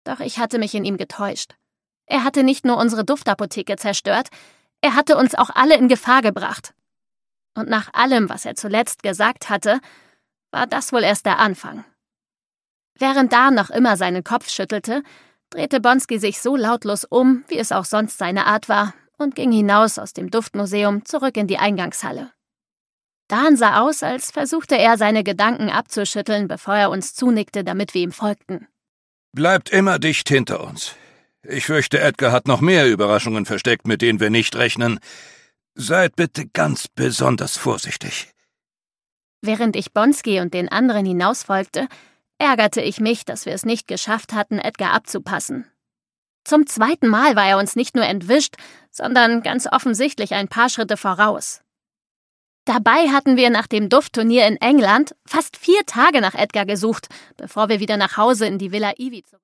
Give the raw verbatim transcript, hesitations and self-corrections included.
Doch ich hatte mich in ihm getäuscht. Er hatte nicht nur unsere Duftapotheke zerstört, er hatte uns auch alle in Gefahr gebracht. Und nach allem, was er zuletzt gesagt hatte, war das wohl erst der Anfang. Während Dan noch immer seinen Kopf schüttelte, drehte Bonsky sich so lautlos um, wie es auch sonst seine Art war, und ging hinaus aus dem Duftmuseum zurück in die Eingangshalle. Dan sah aus, als versuchte er, seine Gedanken abzuschütteln, bevor er uns zunickte, damit wir ihm folgten. »Bleibt immer dicht hinter uns. Ich fürchte, Edgar hat noch mehr Überraschungen versteckt, mit denen wir nicht rechnen. Seid bitte ganz besonders vorsichtig.« Während ich Bonsky und den anderen hinausfolgte, ärgerte ich mich, dass wir es nicht geschafft hatten, Edgar abzupassen. Zum zweiten Mal war er uns nicht nur entwischt, sondern ganz offensichtlich ein paar Schritte voraus. Dabei hatten wir nach dem Duftturnier in England fast vier Tage nach Edgar gesucht, bevor wir wieder nach Hause in die Villa Ivy zogen.